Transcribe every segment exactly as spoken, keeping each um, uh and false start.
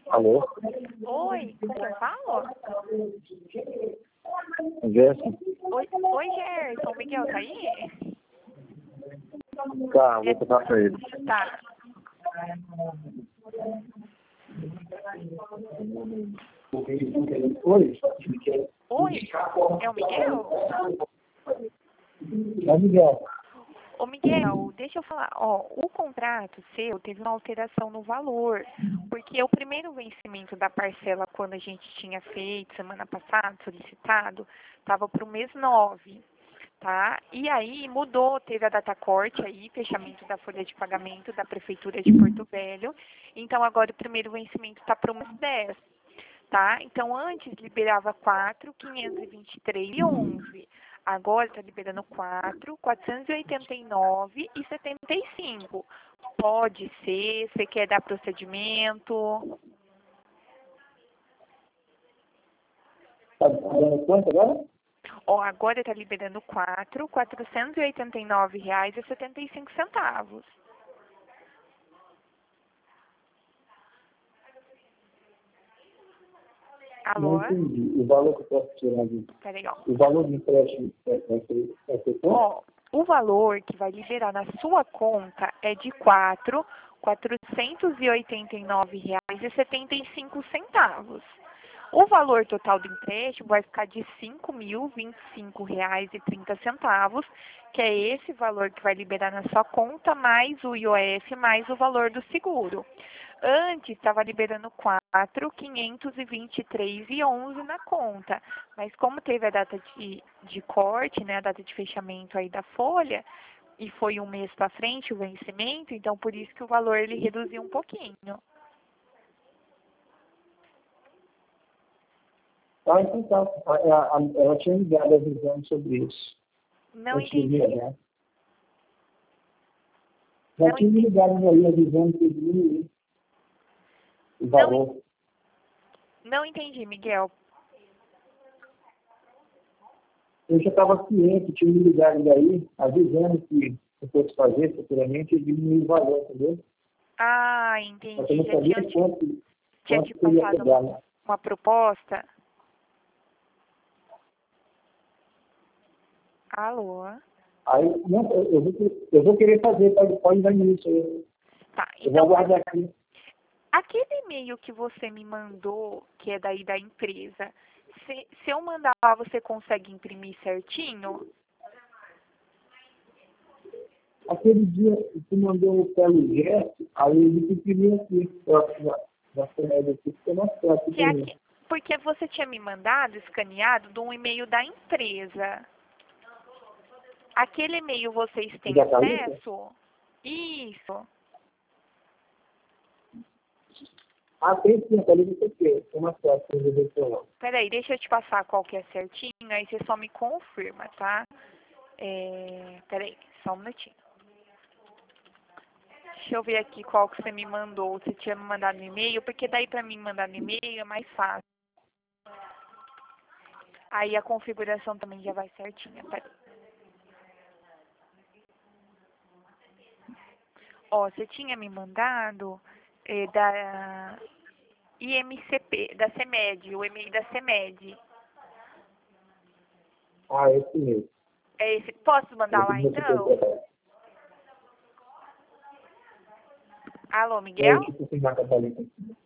Alô? Oi, com quem eu falo? Gerson? Oi, oi, Gerson. O Miguel tá aí? Tá, vou passar pra ele. Tá. Oi? Oi, é o Miguel? É Miguel. Ô, Miguel, deixa eu falar. Ó, o contrato seu teve uma alteração no valor, porque o primeiro vencimento da parcela, quando a gente tinha feito semana passada, solicitado, estava para o mês nove, tá? E aí mudou, teve a data corte aí, fechamento da folha de pagamento da Prefeitura de Porto Velho. Então agora o primeiro vencimento está para o mês dez. Tá? Então, antes liberava quatro, quinhentos e vinte e três e onze. Agora está liberando quatro, quatrocentos e oitenta e nove e setenta e cinco. Pode ser, você quer dar procedimento? Tá dando quanto agora? Ó, agora está liberando quatro, quatrocentos e oitenta e nove reais e setenta e cinco centavos. Não Alô? entendi. O valor que eu posso tirar de... Peraí, ó. O valor do empréstimo vai ser, vai ser quanto? Ó, o valor que vai liberar na sua conta é de quatro, quatrocentos e oitenta e nove reais e setenta e cinco centavos. O valor total do empréstimo vai ficar de cinco mil vinte e cinco reais e trinta centavos, que é esse valor que vai liberar na sua conta, mais o I O F, mais o valor do seguro. Antes estava liberando quatro, quinhentos e vinte e três e onze na conta, mas como teve a data de, de corte, né, a data de fechamento aí da folha, e foi um mês para frente o vencimento, então por isso que o valor ele reduziu um pouquinho. Ah, então tá. A- a- a- Ela tinha ligado avisando sobre isso. Não Antes de entendi. viajar. Já Não tinha me entendi. ligado aí avisando que diminuiu o Não, valor. não entendi, Miguel. Eu já estava ciente, tinha me ligado daí, avisando que se eu fosse fazer futuramente, eu diminuí o valor, entendeu? Ah, Mas eu entendi. não Já sabia tinha, te- quanto, tinha te quanto que eu ia passado pegar, uma, né? uma proposta? Alô? Aí, não, eu, eu, vou, eu vou querer fazer, pode, pode dar início. Eu, Tá, eu vou então, aguardar aqui. aquele e-mail que você me mandou, que é daí da empresa, se, se eu mandar lá, você consegue imprimir certinho? Aquele dia que mandou pelo gesto, aí ele imprimiu aqui, na, na cidade aqui, ficou mais fácil Que é para mim. aqui, porque você tinha me mandado escaneado de um e-mail da empresa. Aquele e-mail vocês têm Já tá isso? acesso? Isso. Ah, tem sim, tá ali no P T, ficou mais fácil para resolver o lá. Peraí, deixa eu te passar qual que é certinho, aí você só me confirma, tá? É, peraí, só um minutinho. Deixa eu ver aqui qual que você me mandou. Você tinha me mandado no e-mail, porque daí pra mim mandar no e-mail é mais fácil. Aí a configuração também já vai certinha. Peraí. Ó, você tinha me mandado é, da I M C P, da CEMED, o e-mail da CEMED. Ah, esse mesmo. É esse. Posso mandar lá Esse então? mesmo. Alô, É, Miguel? tipo, assim, na Católica.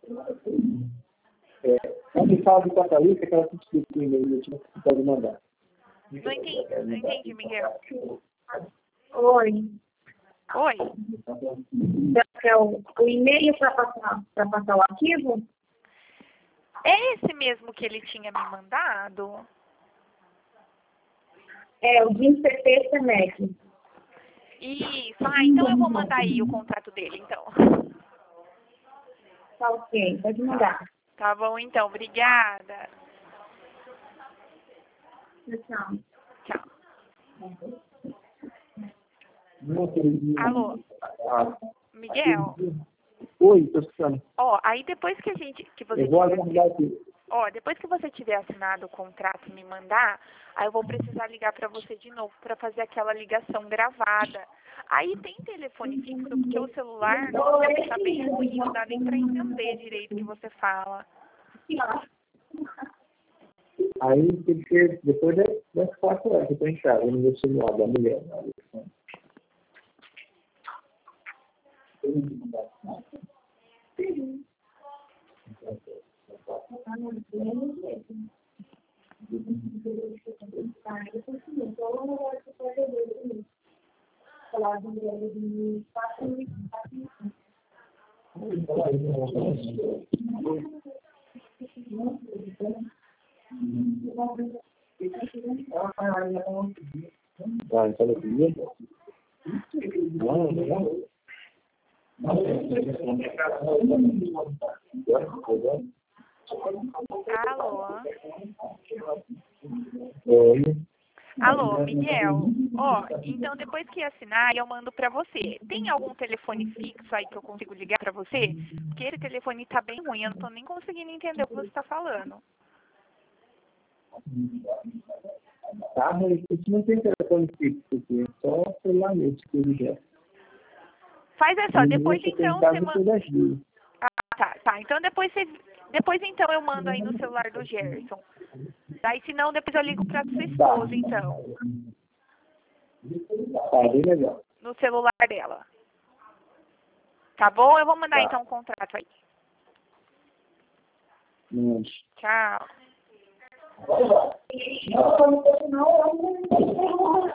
É, quando fala de Católica, aquela que explica o e-mail, eu tinha que pode mandar. Não entendi, não entendi, Miguel. Oi. Oi? É o, o e-mail para passar, para passar o arquivo? É esse mesmo que ele tinha me mandado? É o de I M C P C M E C. Isso. Ah, então eu vou mandar aí o contrato dele, então. Tá ok, pode Tá, mandar. tá bom, então. Obrigada. Tchau. Tchau. Não, querido. Alô, Ah, Miguel? oi, tô escutando. Ó, aí depois que a gente, que você Eu vou tiver, aguardar aqui. Ó, depois que você tiver assinado o contrato e me mandar, aí eu vou precisar ligar para você de novo para fazer aquela ligação gravada. Aí tem telefone fixo, porque o celular, nossa, tá bem ruim, não dá nem para entender direito o que você fala. Aí tem que ser depois das, das quatro horas que eu tô em casa, no meu celular da mulher. Né? Ah, então eu queria. Não, não. Alô? Oi. Alô, Miguel. Ó, então depois que assinar, eu mando pra você. Tem algum telefone fixo aí que eu consigo ligar pra você? Porque esse telefone tá bem ruim, eu não tô nem conseguindo entender o que você tá falando. Tá, mas isso não tem telefone fixo aqui, é só celular mesmo que ele já. Faz é só, depois então você manda. manda. Ah, tá, tá. Então depois você. Depois então eu mando aí no celular do Gerson. Daí se não, depois eu ligo pra sua esposa, então. Tá, bem legal. No celular dela. Tá bom? Eu vou mandar Tá. então o contrato aí. Hum. Tchau. Vai lá.